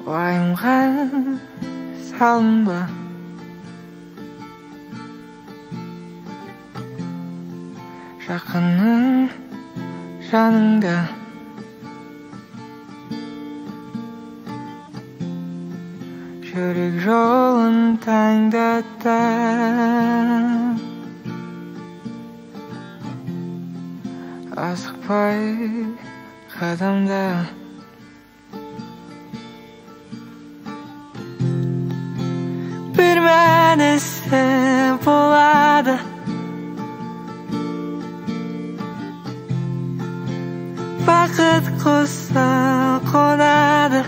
уайымға салынба, жақының жаныңда. Жүрек жолын таңдата, асықпай қадамда. Bir мәнісі болады, бақыт қоса қонады.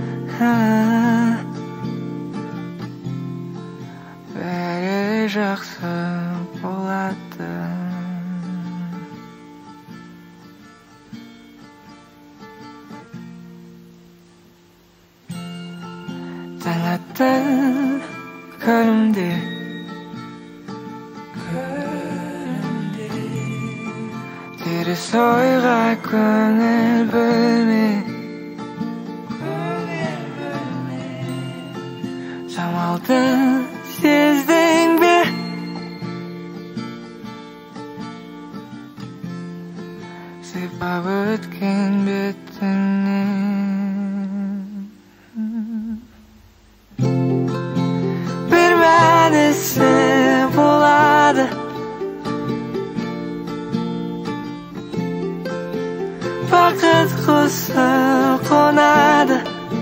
Бәрі жақсы болады. Таң атты көлімде, теріс ойға көңіл бөлме. Самалды сездің бе? Сипап өткен бетінен. Bir мәнісі болады, бақыт құсы қонады.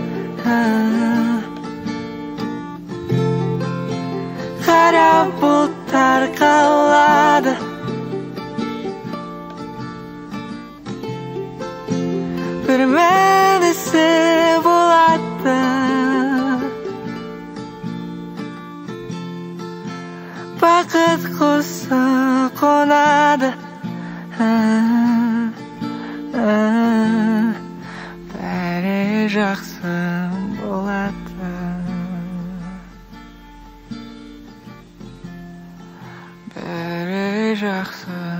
Қара бұлттар қалады, бір мәнісі болады, бақыт құсы қонады. Бәрі жақсы болады. Бәрі жақсы